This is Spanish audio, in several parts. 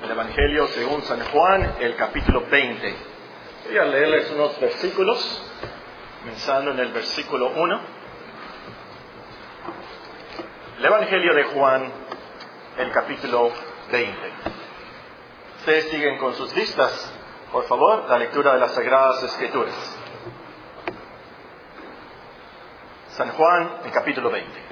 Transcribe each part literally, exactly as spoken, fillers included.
el Evangelio según San Juan, el capítulo veinte. Voy a leerles unos versículos, comenzando en el versículo uno. El Evangelio de Juan, el capítulo veinte. Ustedes siguen con sus vistas, por favor, la lectura de las Sagradas Escrituras. San Juan, el capítulo veinte.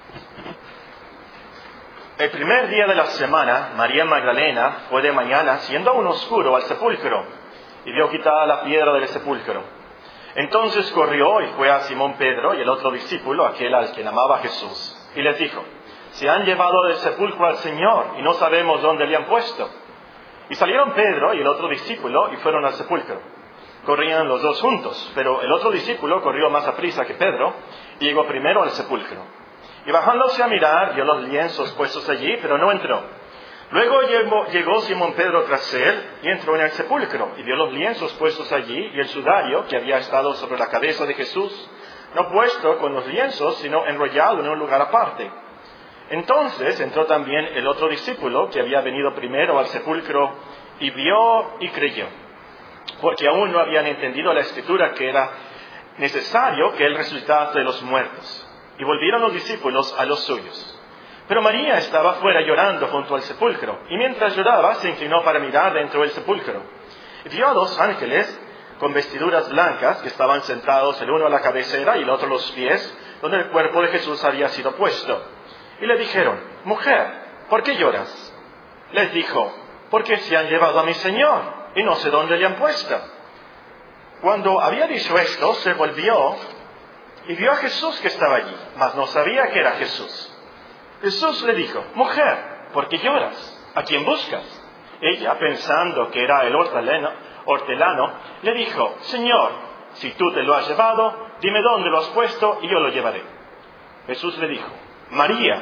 El primer día de la semana, María Magdalena fue de mañana, siendo aún oscuro, al sepulcro, y vio quitada la piedra del sepulcro. Entonces corrió y fue a Simón Pedro y el otro discípulo, aquel al que amaba Jesús, y les dijo: se han llevado del sepulcro al Señor, y no sabemos dónde le han puesto. Y salieron Pedro y el otro discípulo y fueron al sepulcro. Corrían los dos juntos, pero el otro discípulo corrió más aprisa que Pedro, y llegó primero al sepulcro. Y bajándose a mirar, vio los lienzos puestos allí, pero no entró. Luego llegó, llegó Simón Pedro tras él, y entró en el sepulcro, y vio los lienzos puestos allí, y el sudario que había estado sobre la cabeza de Jesús, no puesto con los lienzos, sino enrollado en un lugar aparte. Entonces entró también el otro discípulo, que había venido primero al sepulcro, y vio y creyó, porque aún no habían entendido la Escritura que era necesario que él resucitase de los muertos. Y volvieron los discípulos a los suyos. Pero María estaba fuera llorando junto al sepulcro, y mientras lloraba se inclinó para mirar dentro del sepulcro. Y vio a dos ángeles con vestiduras blancas que estaban sentados, el uno a la cabecera y el otro a los pies, donde el cuerpo de Jesús había sido puesto. Y le dijeron: mujer, ¿por qué lloras? Les dijo: porque se han llevado a mi Señor, y no sé dónde le han puesto. Cuando había dicho esto, se volvió y vio a Jesús que estaba allí, mas no sabía que era Jesús. Jesús le dijo: mujer, ¿por qué lloras? ¿A quién buscas? Ella, pensando que era el hortelano, hortelano, le dijo: Señor, si tú te lo has llevado, dime dónde lo has puesto y yo lo llevaré. Jesús le dijo: María.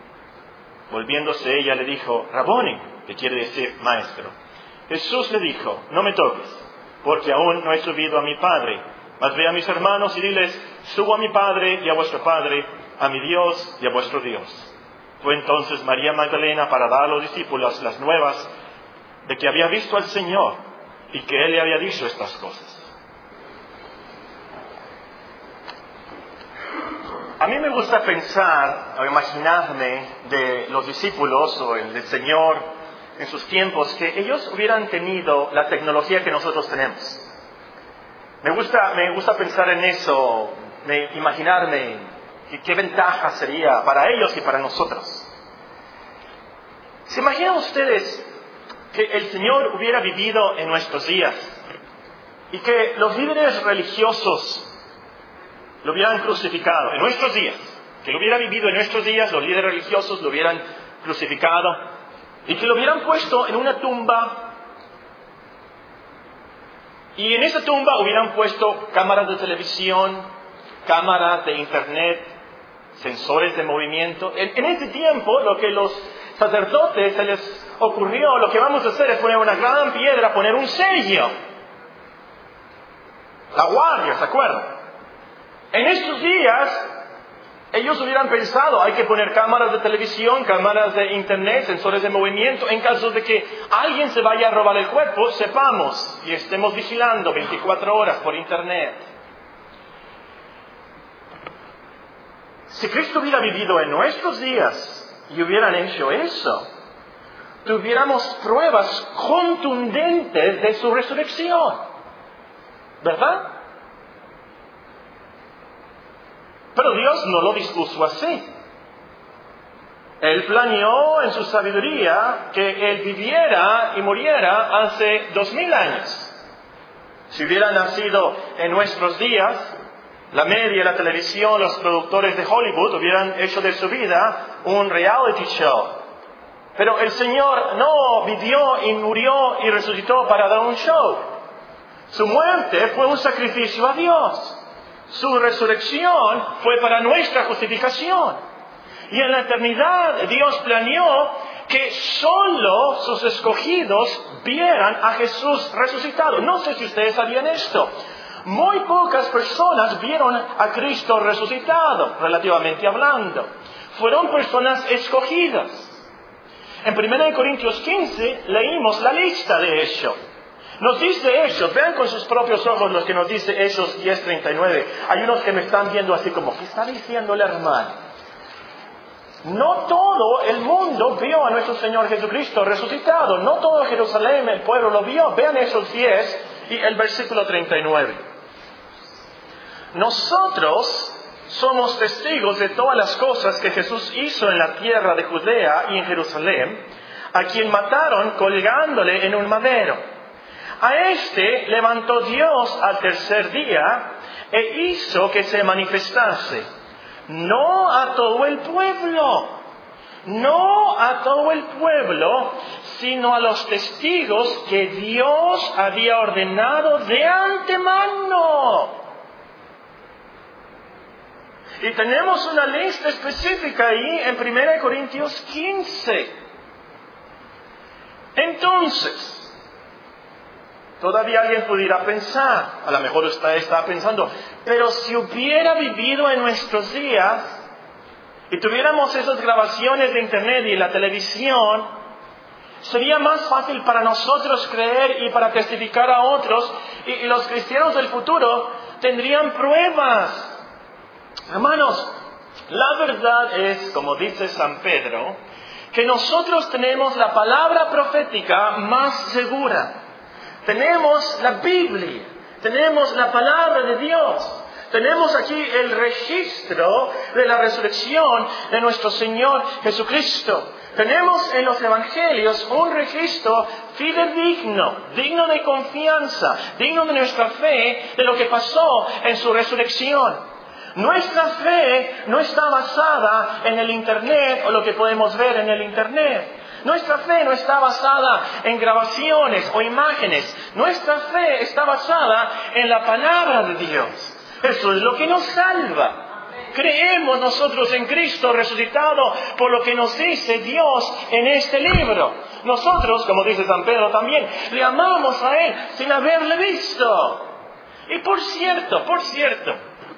Volviéndose ella le dijo: Raboni, que quiere decir maestro. Jesús le dijo: no me toques, porque aún no he subido a mi Padre. Mas ve a mis hermanos y diles: subo a mi Padre y a vuestro Padre, a mi Dios y a vuestro Dios. Fue entonces María Magdalena para dar a los discípulos las nuevas de que había visto al Señor y que Él le había dicho estas cosas. A mí me gusta pensar o imaginarme de los discípulos o el del Señor en sus tiempos que ellos hubieran tenido la tecnología que nosotros tenemos. Me gusta, me gusta pensar en eso, de imaginarme qué, qué ventaja sería para ellos y para nosotros. ¿Se imaginan ustedes que el Señor hubiera vivido en nuestros días y que los líderes religiosos lo hubieran crucificado en nuestros días? Que lo hubiera vivido en nuestros días, los líderes religiosos lo hubieran crucificado y que lo hubieran puesto en una tumba. Y en esa tumba hubieran puesto cámaras de televisión, cámaras de internet, sensores de movimiento. En, en ese tiempo, lo que los sacerdotes se les ocurrió, lo que vamos a hacer es poner una gran piedra, poner un sello. La guardia, ¿se acuerdan? En estos días, ellos hubieran pensado: hay que poner cámaras de televisión, cámaras de internet, sensores de movimiento. En caso de que alguien se vaya a robar el cuerpo, sepamos y estemos vigilando veinticuatro horas por internet. Si Cristo hubiera vivido en nuestros días y hubieran hecho eso, tuviéramos pruebas contundentes de su resurrección, ¿verdad? Pero Dios no lo dispuso así. Él planeó en su sabiduría que Él viviera y muriera hace dos mil años. Si hubiera nacido en nuestros días, la media, la televisión, los productores de Hollywood hubieran hecho de su vida un reality show. Pero el Señor no vivió y murió y resucitó para dar un show. Su muerte fue un sacrificio a Dios. Su resurrección fue para nuestra justificación. Y en la eternidad Dios planeó que solo sus escogidos vieran a Jesús resucitado. No sé si ustedes sabían esto. Muy pocas personas vieron a Cristo resucitado, relativamente hablando. Fueron personas escogidas. En primera Corintios quince leímos la lista de ello. Nos dice Hechos, vean con sus propios ojos lo que nos dice Hechos diez treinta y nueve. Hay unos que me están viendo así como, ¿qué está diciendo el hermano? No todo el mundo vio a nuestro Señor Jesucristo resucitado. No todo Jerusalén, el pueblo, lo vio. Vean Hechos diez y el versículo treinta y nueve. Nosotros somos testigos de todas las cosas que Jesús hizo en la tierra de Judea y en Jerusalén, a quien mataron colgándole en un madero. A este levantó Dios al tercer día e hizo que se manifestase, no a todo el pueblo, no a todo el pueblo, sino a los testigos que Dios había ordenado de antemano. Y tenemos una lista específica ahí en primera Corintios quince. Entonces, todavía alguien pudiera pensar, a lo mejor usted está pensando, pero si hubiera vivido en nuestros días y tuviéramos esas grabaciones de internet y la televisión, sería más fácil para nosotros creer y para testificar a otros, y, y los cristianos del futuro tendrían pruebas. Hermanos, la verdad es, como dice San Pedro, que nosotros tenemos la palabra profética más segura. Tenemos la Biblia, tenemos la palabra de Dios, tenemos aquí el registro de la resurrección de nuestro Señor Jesucristo. Tenemos en los evangelios un registro fidedigno, digno de confianza, digno de nuestra fe, de lo que pasó en su resurrección. Nuestra fe no está basada en el internet o lo que podemos ver en el internet. Nuestra fe no está basada en grabaciones o imágenes. Nuestra fe está basada en la palabra de Dios. Eso es lo que nos salva. Creemos nosotros en Cristo resucitado por lo que nos dice Dios en este libro. Nosotros, como dice San Pedro también, le amamos a Él sin haberle visto. Y por cierto, por cierto,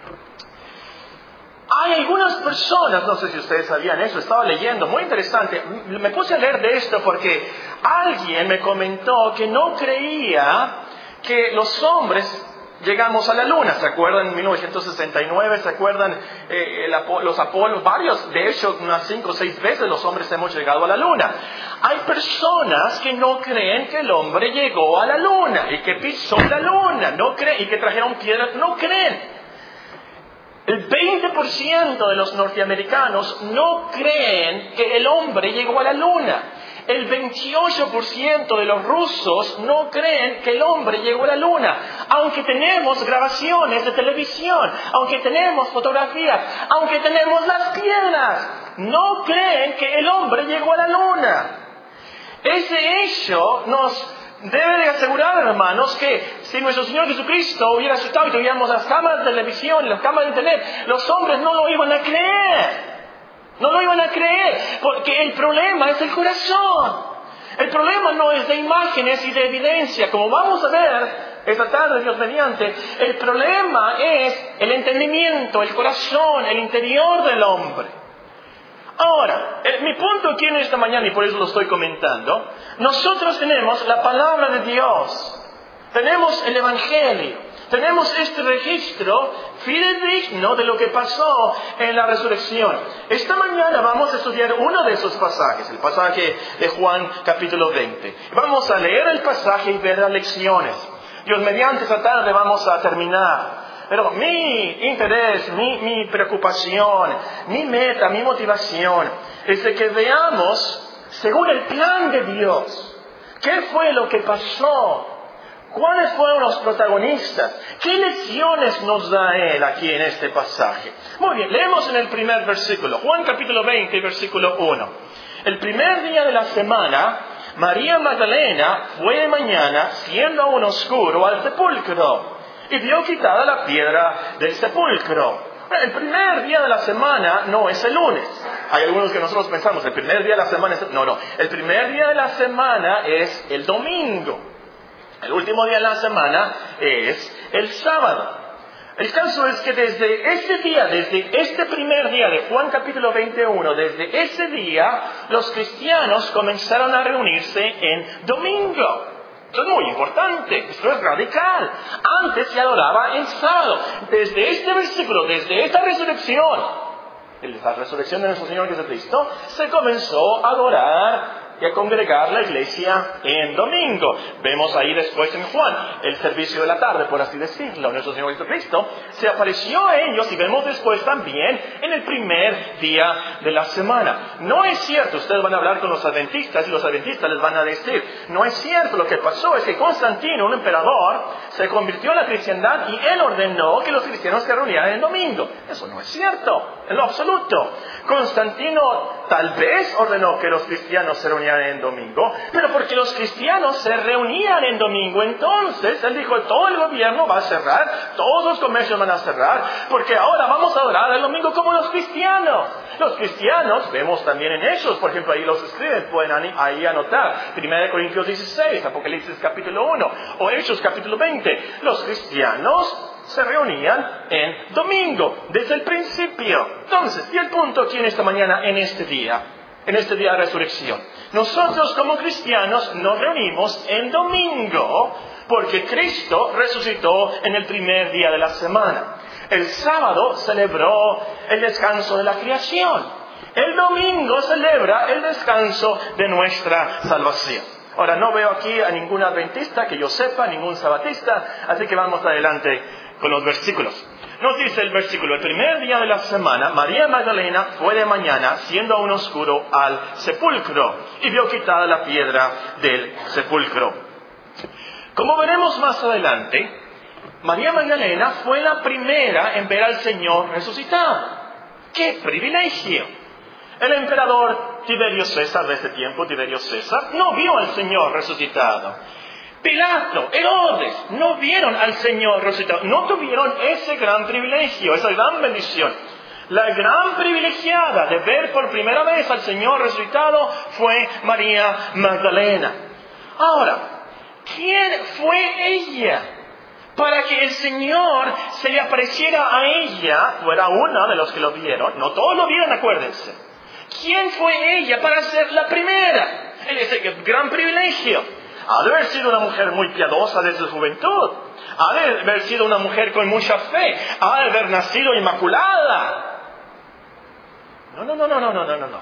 hay algunas personas, no sé si ustedes sabían eso, estaba leyendo, muy interesante, me puse a leer de esto porque alguien me comentó que no creía que los hombres llegamos a la luna. ¿Se acuerdan en mil novecientos sesenta y nueve? ¿Se acuerdan eh, el, los Apolos? Varios, de hecho, unas cinco o seis veces los hombres hemos llegado a la luna. Hay personas que no creen que el hombre llegó a la luna y que pisó la luna, no creen, y que trajeron piedras, no creen. El veinte por ciento de los norteamericanos no creen que el hombre llegó a la luna. El veintiocho por ciento de los rusos no creen que el hombre llegó a la luna. Aunque tenemos grabaciones de televisión, aunque tenemos fotografías, aunque tenemos las piedras, no creen que el hombre llegó a la luna. Ese hecho nos debe de asegurar, hermanos, que si nuestro Señor Jesucristo hubiera aceptado y tuviéramos las cámaras de televisión, las cámaras de internet, los hombres no lo iban a creer. No lo iban a creer, porque el problema es el corazón. El problema no es de imágenes y de evidencia, como vamos a ver esta tarde, Dios mediante. El problema es el entendimiento, el corazón, el interior del hombre. Ahora, eh, mi punto aquí en esta mañana, y por eso lo estoy comentando, nosotros tenemos la palabra de Dios, tenemos el Evangelio, tenemos este registro fidedigno de lo que pasó en la resurrección. Esta mañana vamos a estudiar uno de esos pasajes, el pasaje de Juan capítulo veinte. Vamos a leer el pasaje y ver las lecciones. Dios mediante, esta tarde vamos a terminar. Pero mi interés, mi, mi preocupación, mi meta, mi motivación es de que veamos, según el plan de Dios, qué fue lo que pasó, cuáles fueron los protagonistas, qué lecciones nos da Él aquí en este pasaje. Muy bien, leemos en el primer versículo, Juan capítulo veinte, versículo uno. El primer día de la semana, María Magdalena fue de mañana, siendo aún oscuro, al sepulcro, y vio quitada la piedra del sepulcro. El primer día de la semana no es el lunes. Hay algunos que nosotros pensamos, el primer día de la semana es el... No, no. El primer día de la semana es el domingo. El último día de la semana es el sábado. El caso es que desde ese día, desde este primer día de Juan capítulo veintiuno, desde ese día, los cristianos comenzaron a reunirse en domingo. Esto es muy importante, esto es radical. Antes se adoraba en sábado. Desde este versículo, desde esta resurrección, la resurrección de nuestro Señor Jesucristo, se comenzó a adorar y a congregar la iglesia en domingo. Vemos ahí después en Juan el servicio de la tarde, por así decirlo. Nuestro Señor Jesucristo se apareció a ellos y vemos después también en el primer día de la semana. No es cierto, ustedes van a hablar con los adventistas y los adventistas les van a decir, no es cierto, lo que pasó es que Constantino, un emperador, se convirtió en la cristiandad y él ordenó que los cristianos se reunieran en domingo. Eso no es cierto, en lo absoluto. Constantino tal vez ordenó que los cristianos se reunieran en domingo, pero porque los cristianos se reunían en domingo, entonces él dijo, todo el gobierno va a cerrar, todos los comercios van a cerrar, porque ahora vamos a adorar el domingo como los cristianos. Los cristianos, vemos también en Hechos, por ejemplo, ahí los escriben, pueden ahí anotar, primera de Corintios dieciséis, Apocalipsis capítulo uno, o Hechos capítulo veinte, los cristianos se reunían en domingo, desde el principio. Entonces, y el punto aquí en esta mañana, en este día, en este día de resurrección. Nosotros como cristianos nos reunimos en domingo porque Cristo resucitó en el primer día de la semana. El sábado celebró el descanso de la creación. El domingo celebra el descanso de nuestra salvación. Ahora, no veo aquí a ningún adventista que yo sepa, ningún sabatista, así que vamos adelante con los versículos. Nos dice el versículo, el primer día de la semana, María Magdalena fue de mañana, siendo aún oscuro, al sepulcro, y vio quitada la piedra del sepulcro. Como veremos más adelante, María Magdalena fue la primera en ver al Señor resucitado. ¡Qué privilegio! El emperador Tiberio César de ese tiempo, Tiberio César, no vio al Señor resucitado. Pilato, Herodes, no vieron al Señor resucitado, no tuvieron ese gran privilegio, esa gran bendición. La gran privilegiada de ver por primera vez al Señor resucitado fue María Magdalena. Ahora, ¿quién fue ella para que el Señor se le apareciera a ella? Fuera una de los que lo vieron, no todos lo vieron, acuérdense. ¿Quién fue ella para ser la primera? Ese gran privilegio. Ha de haber sido una mujer muy piadosa desde su juventud. Ha de haber sido una mujer con mucha fe. Ha de haber nacido inmaculada. No, no, no, no, no, no, no, no.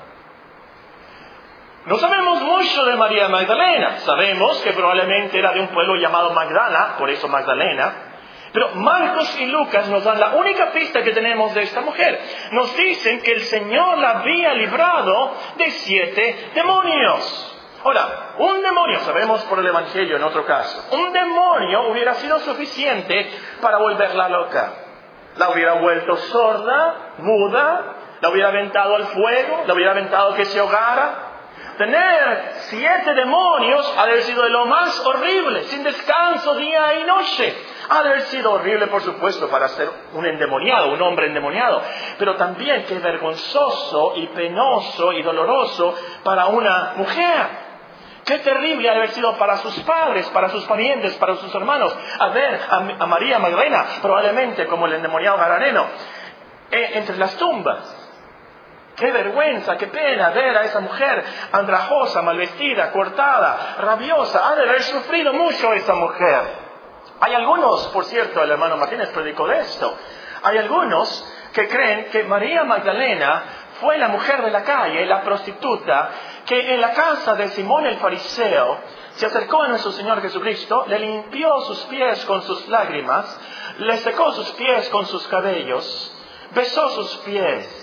No sabemos mucho de María Magdalena. Sabemos que probablemente era de un pueblo llamado Magdala, por eso Magdalena. Pero Marcos y Lucas nos dan la única pista que tenemos de esta mujer. Nos dicen que el Señor la había librado de siete demonios. Ahora, un demonio, sabemos por el Evangelio en otro caso, un demonio hubiera sido suficiente para volverla loca. La hubiera vuelto sorda, muda, la hubiera aventado al fuego, la hubiera aventado que se ahogara. Tener siete demonios ha de haber sido de lo más horrible, sin descanso día y noche. Ha de haber sido horrible, por supuesto, para ser un endemoniado, un hombre endemoniado. Pero también qué vergonzoso y penoso y doloroso para una mujer. Qué terrible ha de haber sido para sus padres, para sus parientes, para sus hermanos. A ver a, a María Magdalena, probablemente como el endemoniado gadareno, eh, entre las tumbas. Qué vergüenza, qué pena ver a esa mujer andrajosa, mal vestida, cortada, rabiosa. Ha de haber sufrido mucho esa mujer. Hay algunos, por cierto, el hermano Martínez predicó de esto. Hay algunos que creen que María Magdalena fue la mujer de la calle, la prostituta, que en la casa de Simón el fariseo se acercó a nuestro Señor Jesucristo, le limpió sus pies con sus lágrimas, le secó sus pies con sus cabellos, besó sus pies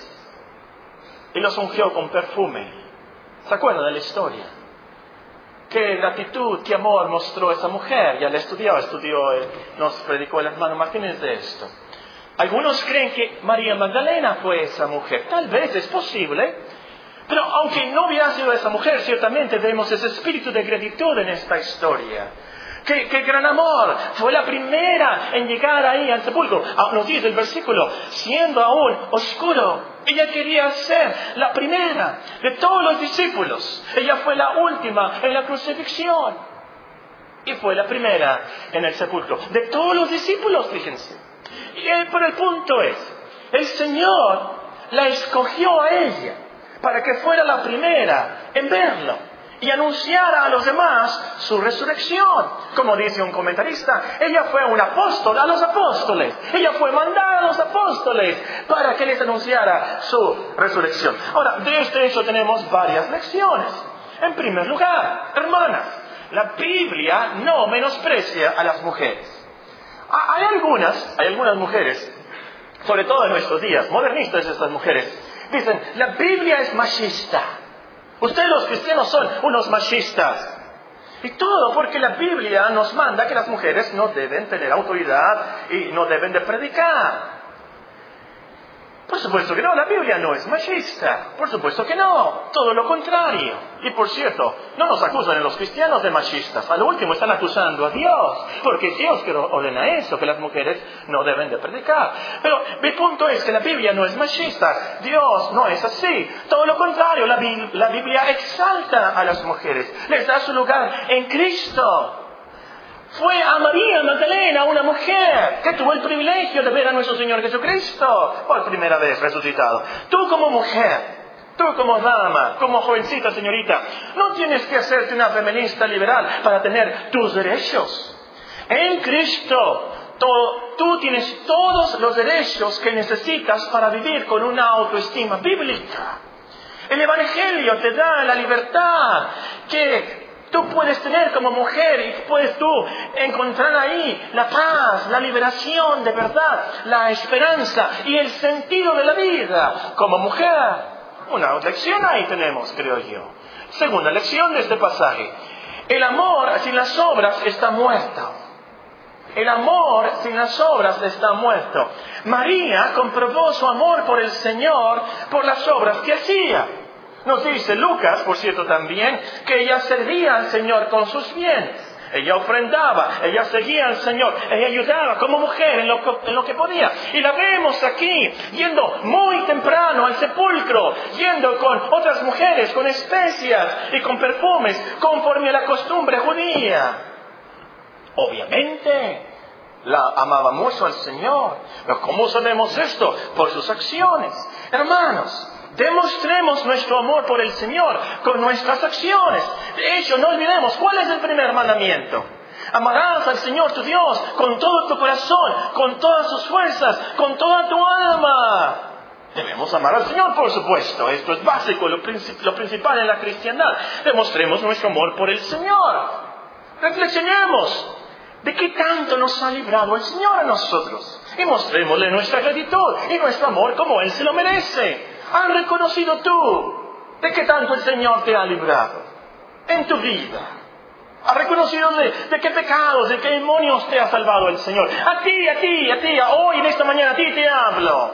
y los ungió con perfume. ¿Se acuerdan de la historia? Qué gratitud, qué amor mostró esa mujer. Ya la estudió, estudió, eh, nos predicó el hermano Martínez de esto. Algunos creen que María Magdalena fue esa mujer. Tal vez es posible. Pero aunque no hubiera sido esa mujer, ciertamente vemos ese espíritu de gratitud en esta historia. ¡Qué, qué gran amor! Fue la primera en llegar ahí al sepulcro. Nos dice el versículo, siendo aún oscuro, ella quería ser la primera de todos los discípulos. Ella fue la última en la crucifixión. Y fue la primera en el sepulcro. De todos los discípulos, fíjense. Y el, pero el punto es, el Señor la escogió a ella para que fuera la primera en verlo y anunciara a los demás su resurrección. Como dice un comentarista, ella fue un apóstol a los apóstoles. Ella fue mandada a los apóstoles para que les anunciara su resurrección. Ahora, de este hecho tenemos varias lecciones. En primer lugar, hermanas, la Biblia no menosprecia a las mujeres. Hay algunas, hay algunas mujeres, sobre todo en nuestros días, modernistas estas mujeres, dicen, la Biblia es machista. Ustedes los cristianos son unos machistas. Y todo porque la Biblia nos manda que las mujeres no deben tener autoridad y no deben de predicar. Por supuesto que no, la Biblia no es machista. Por supuesto que no, todo lo contrario. Y por cierto, no nos acusan en los cristianos de machistas. A lo último están acusando a Dios, porque es Dios que ordena eso, que las mujeres no deben de predicar. Pero mi punto es que la Biblia no es machista. Dios no es así. Todo lo contrario, la, la Biblia exalta a las mujeres, les da su lugar en Cristo. Fue a María Magdalena, una mujer que tuvo el privilegio de ver a nuestro Señor Jesucristo por primera vez resucitado. Tú como mujer, tú como dama, como jovencita señorita, no tienes que hacerte una feminista liberal para tener tus derechos. En Cristo, todo, tú tienes todos los derechos que necesitas para vivir con una autoestima bíblica. El Evangelio te da la libertad que tú puedes tener como mujer y puedes tú encontrar ahí la paz, la liberación de verdad, la esperanza y el sentido de la vida como mujer. Una lección ahí tenemos, creo yo. Segunda lección de este pasaje. El amor sin las obras está muerto. El amor sin las obras está muerto. María comprobó su amor por el Señor por las obras que hacía. Nos dice Lucas, por cierto también, que ella servía al Señor con sus bienes. Ella ofrendaba, ella seguía al Señor, ella ayudaba como mujer en lo, en lo que podía. Y la vemos aquí, yendo muy temprano al sepulcro, yendo con otras mujeres, con especias y con perfumes, conforme a la costumbre judía. Obviamente, la amaba mucho al Señor. Pero ¿cómo sabemos esto? Por sus acciones. Hermanos, demostremos nuestro amor por el Señor con nuestras acciones. De hecho, no olvidemos, ¿cuál es el primer mandamiento? Amarás al Señor tu Dios con todo tu corazón, con todas tus fuerzas, con toda tu alma. Debemos amar al Señor, por supuesto. Esto es básico, lo, princip- lo principal en la cristiandad. Demostremos nuestro amor por el Señor. Reflexionemos. ¿De qué tanto nos ha librado el Señor a nosotros? Y mostrémosle nuestra gratitud y nuestro amor como Él se lo merece. ¿Has reconocido tú de qué tanto el Señor te ha librado en tu vida? ¿Has reconocido de, de qué pecados, de qué demonios te ha salvado el Señor? A ti, a ti, a ti, a hoy, en esta mañana, a ti te hablo.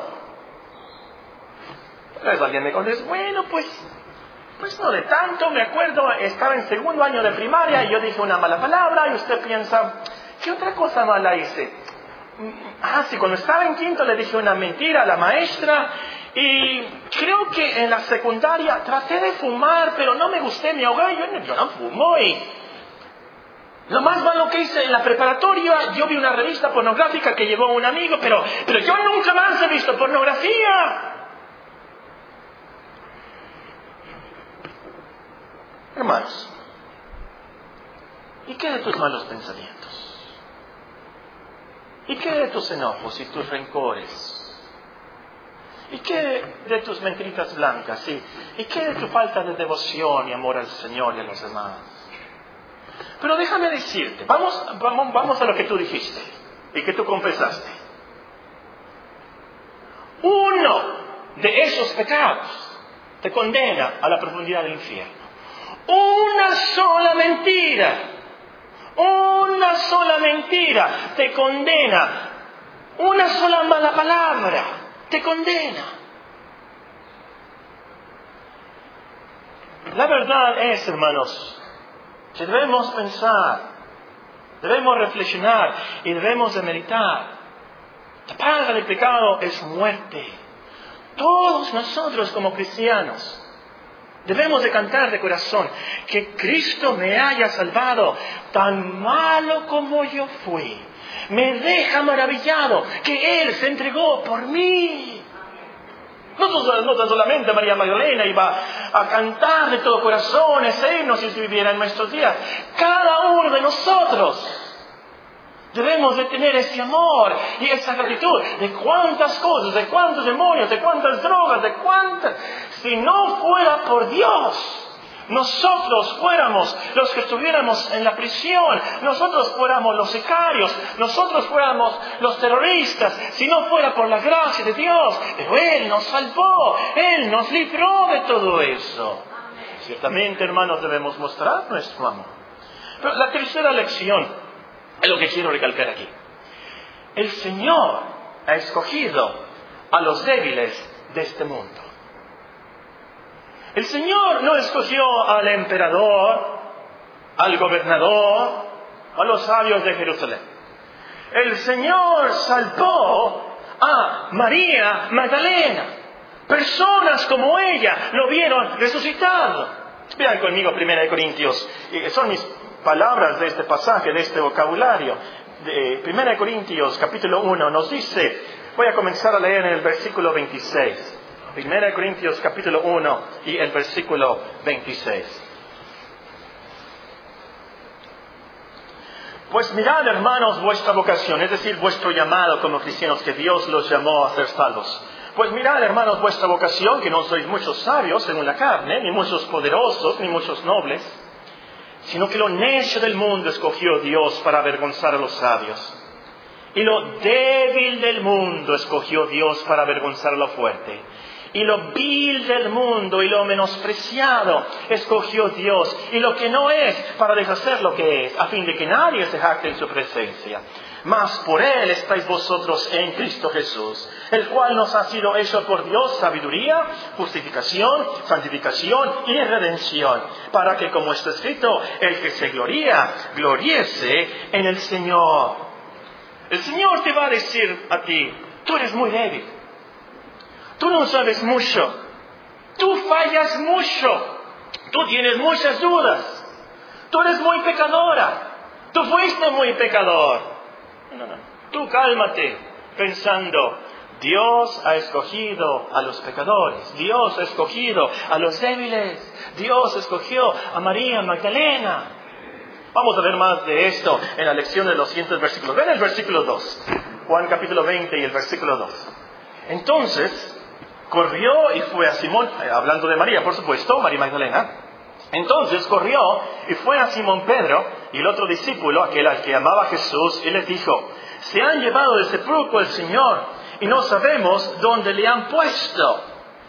Entonces alguien me contesta, bueno, pues, pues no de tanto. Me acuerdo, estaba en segundo año de primaria y yo dije una mala palabra y usted piensa, ¿qué otra cosa mala hice? Ah, sí, cuando estaba en quinto le dije una mentira a la maestra. Y creo que en la secundaria traté de fumar, pero no me gusté, me ahogué, yo, yo no fumo. Y lo más malo que hice en la preparatoria, yo vi una revista pornográfica que llevó un amigo, pero, pero yo nunca más he visto pornografía. Hermanos, ¿y qué de tus malos pensamientos? ¿Y qué de tus enojos y tus rencores? ¿Y qué de tus mentiritas blancas? ¿Y, ¿Y qué de tu falta de devoción y amor al Señor y a los demás? Pero déjame decirte, vamos, vamos, vamos a lo que tú dijiste y que tú confesaste. Uno de esos pecados te condena a la profundidad del infierno. Una sola mentira, una sola mentira te condena. Una sola mala palabra te condena. La verdad es, hermanos, que debemos pensar, debemos reflexionar y debemos de meditar. La paga del pecado es muerte. Todos nosotros como cristianos Debemos de cantar de corazón, que Cristo me haya salvado, tan malo como yo fui. Me deja maravillado que Él se entregó por mí. No, no tan solamente María Magdalena iba a cantar de todo corazón ese himno si se viviera en nuestros días. Cada uno de nosotros debemos de tener ese amor y esa gratitud de cuántas cosas, de cuántos demonios, de cuántas drogas, de cuántas. Si no fuera por Dios, nosotros fuéramos los que estuviéramos en la prisión, nosotros fuéramos los sicarios, nosotros fuéramos los terroristas, si no fuera por la gracia de Dios. Pero Él nos salvó, Él nos libró de todo eso. Ciertamente, hermanos, debemos mostrar nuestro amor. Pero la tercera lección es lo que quiero recalcar aquí. El Señor ha escogido a los débiles de este mundo. El Señor no escogió al emperador, al gobernador, a los sabios de Jerusalén. El Señor salvó a María Magdalena. Personas como ella lo vieron resucitado. Vean conmigo primera de Corintios. Son mis palabras de este pasaje, de este vocabulario. De primera de Corintios, capítulo uno, nos dice, voy a comenzar a leer en el versículo veintiséis. Primera de Corintios capítulo uno y el versículo veintiséis. Pues mirad, hermanos, vuestra vocación, es decir, vuestro llamado como cristianos, que Dios los llamó a ser salvos. Pues mirad, hermanos, vuestra vocación, que no sois muchos sabios según la carne, ni muchos poderosos, ni muchos nobles, sino que lo necio del mundo escogió Dios para avergonzar a los sabios. Y lo débil del mundo escogió Dios para avergonzar a lo fuerte. Y lo vil del mundo y lo menospreciado escogió Dios, y lo que no es, para deshacer lo que es, a fin de que nadie se jacte en su presencia. Mas por Él estáis vosotros en Cristo Jesús, el cual nos ha sido hecho por Dios sabiduría, justificación, santificación y redención, para que, como está escrito, el que se gloría, gloriese en el Señor. El Señor te va a decir a ti, tú eres muy débil. Tú no sabes mucho. Tú fallas mucho. Tú tienes muchas dudas. Tú eres muy pecadora. Tú fuiste muy pecador. No, no. Tú cálmate pensando, Dios ha escogido a los pecadores. Dios ha escogido a los débiles. Dios escogió a María Magdalena. Vamos a ver más de esto en la lección de los siguientes versículos. Ven el versículo dos. Juan capítulo veinte y el versículo dos. Entonces corrió y fue a Simón, hablando de María, por supuesto, María Magdalena. Entonces corrió y fue a Simón Pedro y el otro discípulo, aquel al que amaba Jesús, y les dijo, se han llevado del sepulcro el Señor y no sabemos dónde le han puesto.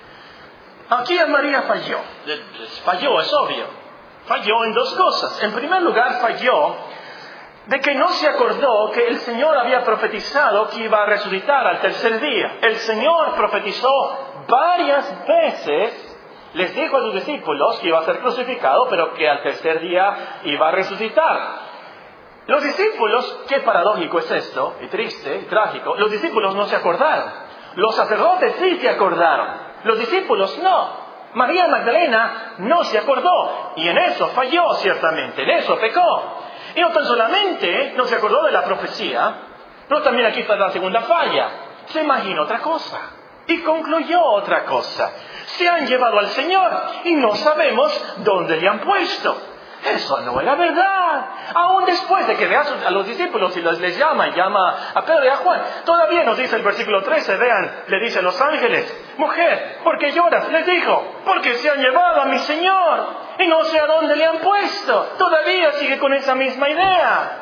Aquí a María falló. Falló, es obvio. Falló en dos cosas. En primer lugar, falló de que no se acordó que el Señor había profetizado que iba a resucitar al tercer día. El Señor profetizó varias veces, les dijo a sus discípulos que iba a ser crucificado, pero que al tercer día iba a resucitar. Los discípulos, qué paradójico es esto, y triste, y trágico, los discípulos no se acordaron. Los sacerdotes sí se acordaron, los discípulos no. María Magdalena no se acordó, y en eso falló ciertamente, en eso pecó. Y no tan solamente no se acordó de la profecía, pero también aquí está la segunda falla. Se imaginó otra cosa y concluyó otra cosa. Se han llevado al Señor y no sabemos dónde le han puesto. Eso no era verdad. Aún después de que vea a los discípulos y les, les llama, y llama a Pedro y a Juan, todavía nos dice el versículo trece, vean, le dice a los ángeles, mujer, ¿por qué lloras? Les dijo, porque se han llevado a mi Señor y no sé a dónde le han puesto. Todavía sigue con esa misma idea.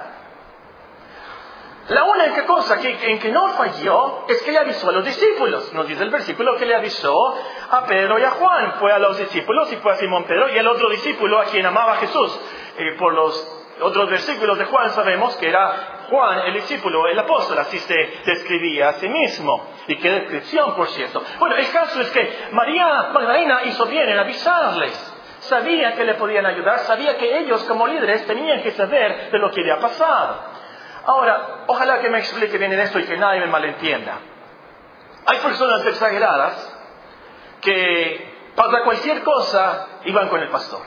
La única cosa que, en que no falló es que le avisó a los discípulos. Nos dice el versículo que le avisó a Pedro y a Juan. Fue a los discípulos y fue a Simón Pedro y el otro discípulo a quien amaba Jesús. Eh, por los otros versículos de Juan sabemos que era Juan el discípulo, el apóstol, así se describía a sí mismo. Y qué descripción, por cierto. Bueno, el caso es que María Magdalena hizo bien en avisarles. Sabía que le podían ayudar, sabía que ellos como líderes tenían que saber de lo que le ha pasado. Ahora, ojalá que me explique bien en esto y que nadie me malentienda. Hay personas exageradas que para cualquier cosa iban con el pastor.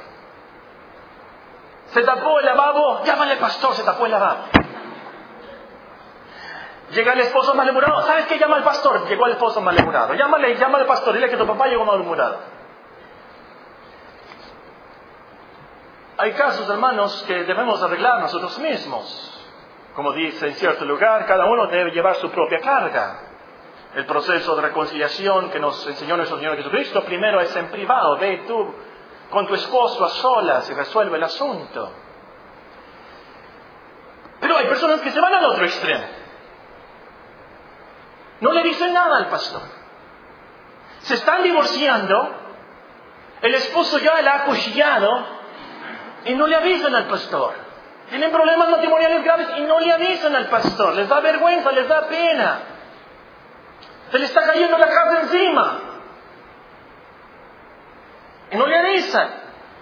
Se tapó el lavabo, llámale al pastor, se tapó el lavabo. Llega el esposo malhumorado, ¿sabes qué? Llama al pastor, llegó el esposo malhumorado. Llámale, llámale al pastor, dile que tu papá llegó malhumorado. Hay casos, hermanos, que debemos arreglar nosotros mismos. Como dice en cierto lugar, cada uno debe llevar su propia carga. El proceso de reconciliación que nos enseñó nuestro Señor Jesucristo, primero es en privado. Ve tú con tu esposo a solas y resuelve el asunto. Pero hay personas que se van al otro extremo. No le dicen nada al pastor. Se están divorciando, el esposo ya la ha acuchillado y no le avisan al pastor. Tienen problemas matrimoniales graves y no le avisan al pastor. Les da vergüenza, les da pena. Se le está cayendo la casa encima. Y no le avisan.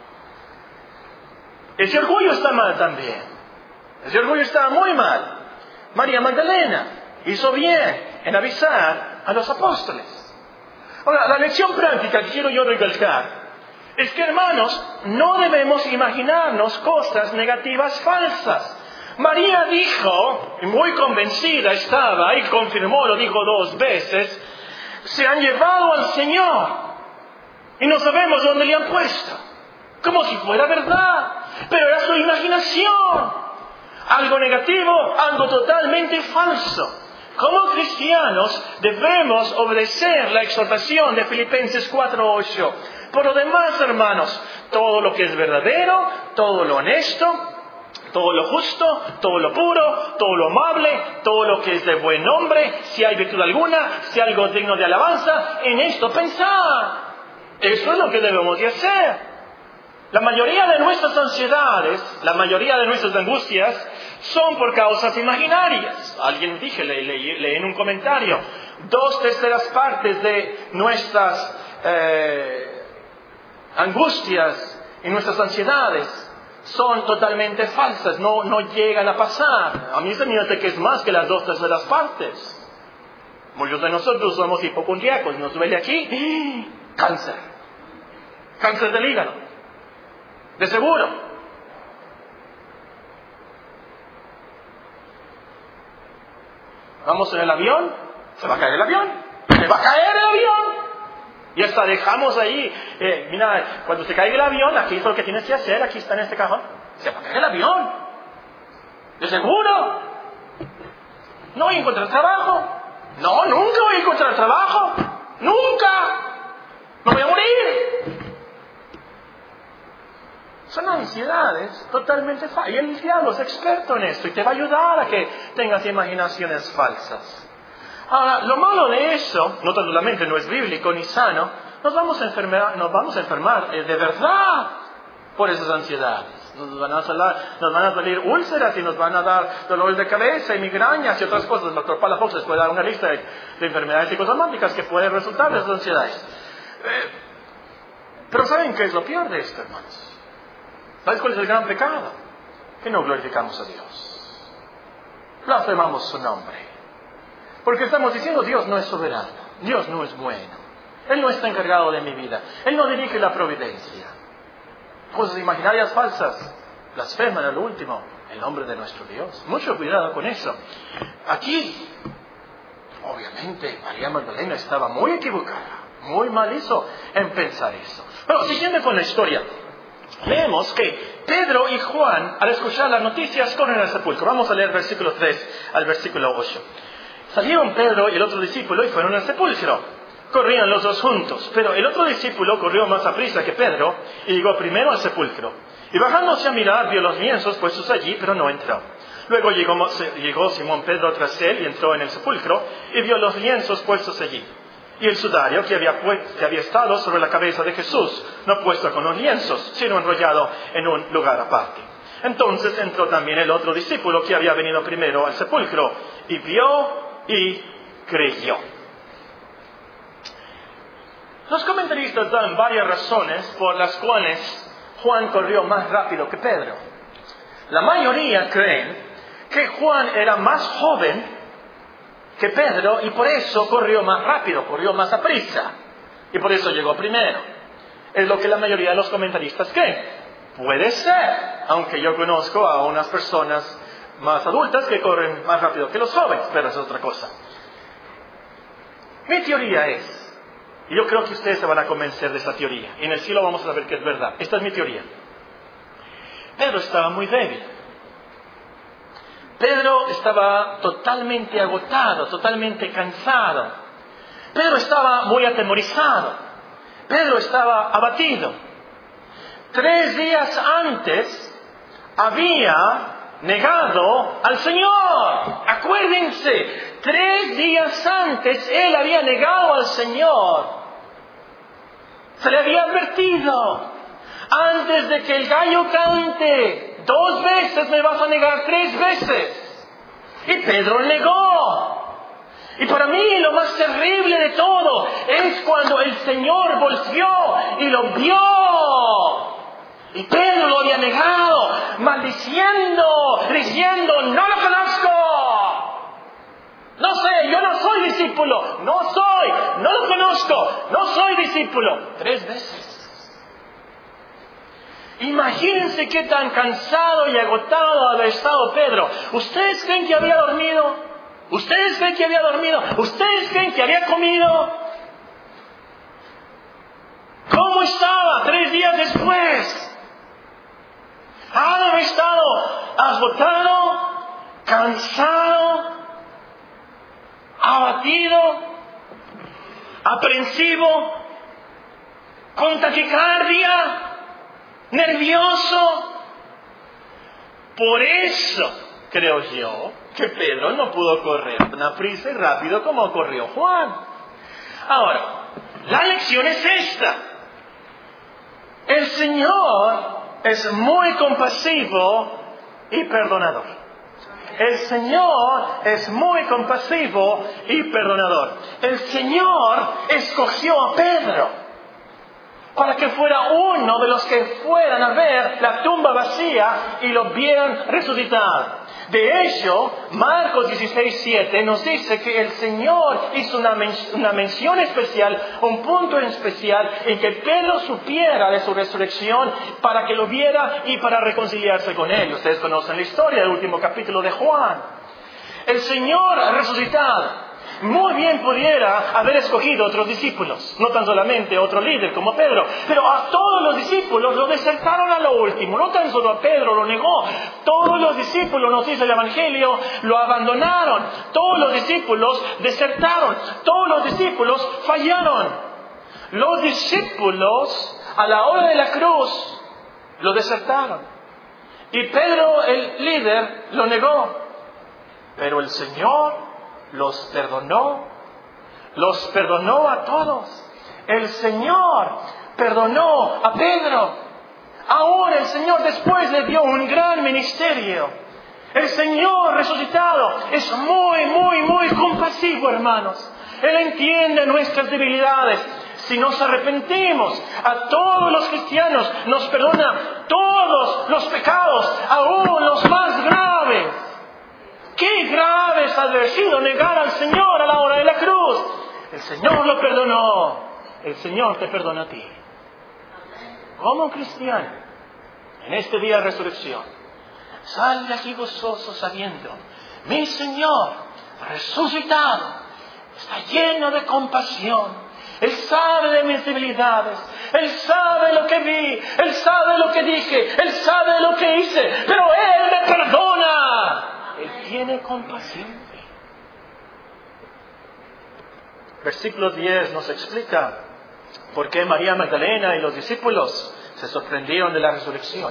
Ese orgullo está mal también. Ese orgullo está muy mal. María Magdalena hizo bien en avisar a los apóstoles. Ahora, la lección práctica que quiero yo recalcar es que, hermanos, no debemos imaginarnos cosas negativas falsas. María dijo, y muy convencida estaba, y confirmó, lo dijo dos veces, se han llevado al Señor y no sabemos dónde le han puesto. Como si fuera verdad, pero era su imaginación. Algo negativo, algo totalmente falso. Como cristianos debemos obedecer la exhortación de Filipenses cuatro ocho. Por lo demás, hermanos, todo lo que es verdadero, todo lo honesto, todo lo justo, todo lo puro, todo lo amable, todo lo que es de buen nombre, si hay virtud alguna, si hay algo digno de alabanza, en esto pensad. Eso es lo que debemos de hacer. La mayoría de nuestras ansiedades, la mayoría de nuestras angustias, son por causas imaginarias. Alguien dije, leí le, le, en un comentario, dos terceras partes de nuestras eh, angustias y nuestras ansiedades son totalmente falsas, no, no llegan a pasar. A mí se me hace que es más que las dos terceras partes. Muchos de nosotros somos hipocondríacos, nos duele aquí, cáncer, cáncer del hígado, de seguro. Vamos en el avión, se va a caer el avión, se va a caer el avión. Y hasta dejamos ahí, eh, mira, cuando se caiga el avión, aquí es lo que tienes que hacer, aquí está en este cajón. Se va a caer el avión. De seguro. No voy a encontrar trabajo. No, nunca voy a encontrar trabajo. Nunca. Me voy a morir. Son ansiedades totalmente falsas. Y el diablo es experto en esto y te va a ayudar a que tengas imaginaciones falsas. Ahora, lo malo de eso, no tanto la mente, no es bíblico ni sano, nos vamos a enfermar, nos vamos a enfermar de verdad por esas ansiedades. Nos van a salir, nos van a salir úlceras y nos van a dar dolores de cabeza y migrañas y otras cosas. El doctor Palafox les puede dar una lista de, de enfermedades psicosomáticas que pueden resultar de esas ansiedades. Eh, pero ¿saben qué es lo peor de esto, hermanos? ¿Sabes cuál es el gran pecado? Que no glorificamos a Dios. Blasfemamos su nombre. Porque estamos diciendo Dios no es soberano. Dios no es bueno. Él no está encargado de mi vida. Él no dirige la providencia. Cosas imaginarias falsas. Blasfeman al último el nombre de nuestro Dios. Mucho cuidado con eso. Aquí, obviamente, María Magdalena estaba muy equivocada. Muy mal hizo en pensar eso. Pero siguiendo con la historia, vemos que Pedro y Juan, al escuchar las noticias, corren al sepulcro. Vamos a leer versículo tres al versículo ocho. Salieron Pedro y el otro discípulo y fueron al sepulcro. Corrían los dos juntos, pero el otro discípulo corrió más aprisa que Pedro y llegó primero al sepulcro. Y bajándose a mirar, vio los lienzos puestos allí, pero no entró. Luego llegó, llegó Simón Pedro tras él y entró en el sepulcro y vio los lienzos puestos allí. Y el sudario que había, que había estado sobre la cabeza de Jesús, no puesto con los lienzos, sino enrollado en un lugar aparte. Entonces entró también el otro discípulo que había venido primero al sepulcro y vio y creyó. Los comentaristas dan varias razones por las cuales Juan corrió más rápido que Pedro. La mayoría creen que Juan era más joven que Pedro y por eso corrió más rápido, corrió más aprisa y por eso llegó primero. Es lo que la mayoría de los comentaristas creen. Puede ser, aunque yo conozco a unas personas más adultas que corren más rápido que los jóvenes, pero es otra cosa. Mi teoría es, y yo creo que ustedes se van a convencer de esta teoría, y en el cielo vamos a ver que es verdad. Esta es mi teoría. Pedro estaba muy débil. Pedro estaba totalmente agotado, totalmente cansado. Pedro estaba muy atemorizado. Pedro estaba abatido. Tres días antes había negado al Señor. Acuérdense, tres días antes él había negado al Señor. Se le había advertido, antes de que el gallo cante, dos veces me vas a negar, tres veces. Y Pedro negó. Y para mí lo más terrible de todo es cuando el Señor volvió y lo vio. Y Pedro lo había negado, maldiciendo, diciendo, no lo conozco. No sé, yo no soy discípulo, no soy, no lo conozco, no soy discípulo. Tres veces. Imagínense qué tan cansado y agotado había estado Pedro. ¿Ustedes creen que había dormido? ¿Ustedes creen que había dormido? ¿Ustedes creen que había comido? ¿Cómo estaba tres días después? Había estado agotado, cansado, abatido, aprensivo, con taquicardia, nervioso. Por eso creo yo que Pedro no pudo correr tan prisa y rápido como corrió Juan. Ahora, la lección es esta. El Señor es muy compasivo y perdonador. El Señor es muy compasivo y perdonador. El Señor escogió a Pedro para que fuera uno de los que fueran a ver la tumba vacía y lo vieran resucitar. De hecho, Marcos dieciséis siete nos dice que el Señor hizo una, men- una mención especial, un punto en especial, en que Pedro supiera de su resurrección para que lo viera y para reconciliarse con él. Ustedes conocen la historia del último capítulo de Juan. El Señor resucitado muy bien pudiera haber escogido otros discípulos, no tan solamente otro líder como Pedro, pero a todos los discípulos lo desertaron a lo último. No tan solo a Pedro lo negó, todos los discípulos, nos dice el Evangelio, lo abandonaron. Todos los discípulos desertaron, todos los discípulos fallaron. Los discípulos a la hora de la cruz lo desertaron y Pedro, el líder, lo negó. Pero el Señor los perdonó, los perdonó a todos. El Señor perdonó a Pedro. Ahora el Señor después le dio un gran ministerio. El Señor resucitado es muy, muy, muy compasivo, hermanos. Él entiende nuestras debilidades. Si nos arrepentimos, a todos los cristianos nos perdona todos los pecados, aún los más graves. ¡Qué grave es haber sido negar al Señor a la hora de la cruz! El Señor lo perdonó. El Señor te perdona a ti. Como cristiano, en este día de resurrección, sal de aquí gozoso sabiendo, mi Señor resucitado está lleno de compasión. Él sabe de mis debilidades. Él sabe lo que vi. Él sabe lo que dije. Él sabe lo que hice. Pero Él me perdona. Él tiene compasión. Versículo diez nos explica por qué María Magdalena y los discípulos se sorprendieron de la resurrección.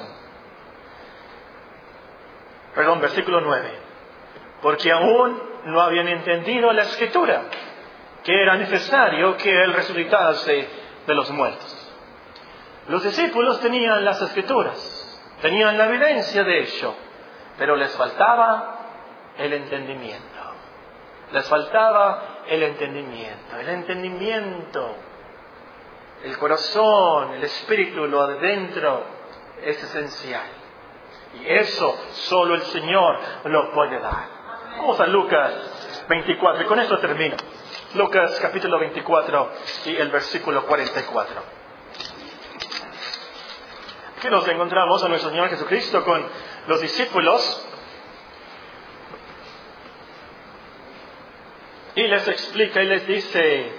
Perdón, versículo nueve. Porque aún no habían entendido la Escritura, que era necesario que Él resucitase de los muertos. Los discípulos tenían las Escrituras, tenían la evidencia de ello, pero les faltaba el entendimiento. Les faltaba el entendimiento. El entendimiento, el corazón, el espíritu, lo de dentro es esencial. Y eso solo el Señor lo puede dar. Vamos a Lucas veinticuatro, y con esto termino. Lucas capítulo veinticuatro y el versículo cuarenta y cuatro. Que nos encontramos a nuestro Señor Jesucristo con los discípulos y les explica y les dice,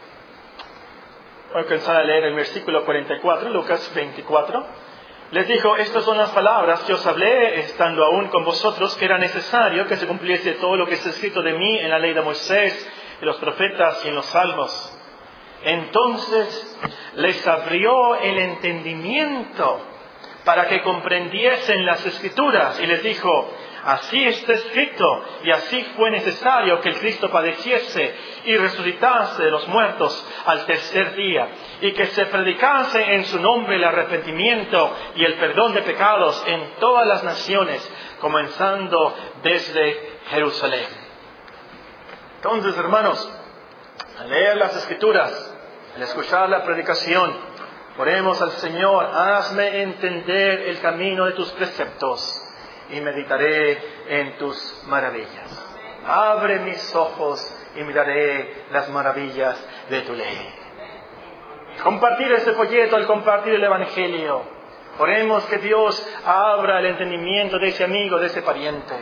voy a alcanzar a leer el versículo cuarenta y cuatro, Lucas veinticuatro. Les dijo, estas son las palabras que os hablé estando aún con vosotros, que era necesario que se cumpliese todo lo que está escrito de mí en la ley de Moisés, en los profetas y en los salmos. Entonces les abrió el entendimiento para que comprendiesen las Escrituras y les dijo, así está escrito y así fue necesario que el Cristo padeciese y resucitase de los muertos al tercer día y que se predicase en su nombre el arrepentimiento y el perdón de pecados en todas las naciones, comenzando desde Jerusalén. Entonces, hermanos, al leer las Escrituras, al escuchar la predicación, oremos al Señor, hazme entender el camino de tus preceptos y meditaré en tus maravillas. Abre mis ojos y miraré las maravillas de tu ley. Compartir este folleto, al compartir el Evangelio, oremos que Dios abra el entendimiento de ese amigo, de ese pariente.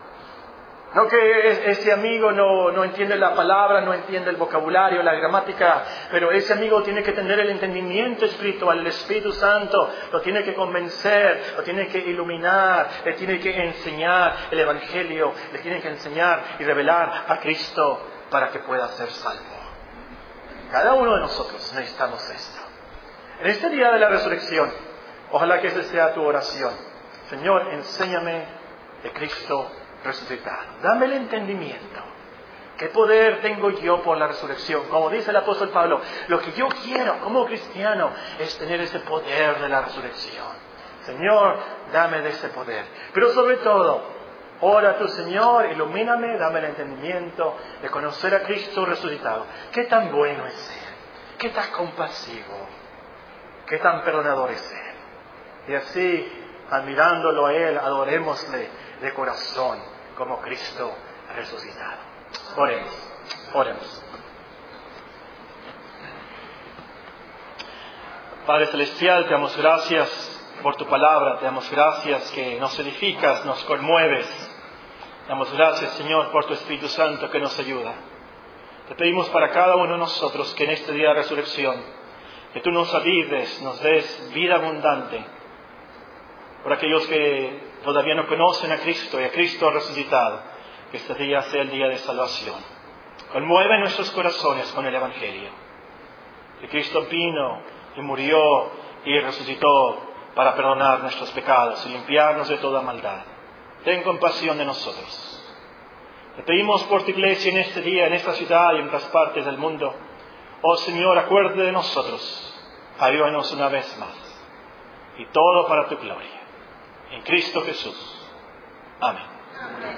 No que ese amigo no, no entiende la palabra, no entiende el vocabulario, la gramática, pero ese amigo tiene que tener el entendimiento espiritual, el Espíritu Santo lo tiene que convencer, lo tiene que iluminar, le tiene que enseñar el Evangelio, le tiene que enseñar y revelar a Cristo para que pueda ser salvo. Cada uno de nosotros necesitamos esto. En este día de la resurrección, ojalá que esa sea tu oración. Señor, enséñame de Cristo resucitado. Dame el entendimiento. ¿Qué poder tengo yo por la resurrección? Como dice el apóstol Pablo, lo que yo quiero como cristiano es tener ese poder de la resurrección. Señor, dame de ese poder. Pero sobre todo, ora a tu Señor, ilumíname, dame el entendimiento de conocer a Cristo resucitado. Qué tan bueno es Él. Qué tan compasivo. Qué tan perdonador es Él. Y así, admirándolo a Él, adorémosle de corazón como Cristo resucitado. Oremos, oremos. Padre Celestial, te damos gracias por tu palabra, te damos gracias que nos edificas, nos conmueves. Te damos gracias, Señor, por tu Espíritu Santo que nos ayuda. Te pedimos para cada uno de nosotros que en este día de resurrección, que tú nos avives, nos des vida abundante. Por aquellos que todavía no conocen a Cristo y a Cristo resucitado, que este día sea el día de salvación. Conmueve nuestros corazones con el Evangelio. Que Cristo vino y murió y resucitó para perdonar nuestros pecados y limpiarnos de toda maldad. Ten compasión de nosotros. Te pedimos por tu iglesia en este día, en esta ciudad y en otras partes del mundo. Oh Señor, acuérdate de nosotros. Ayúdanos una vez más. Y todo para tu gloria. En Cristo Jesús. Amén.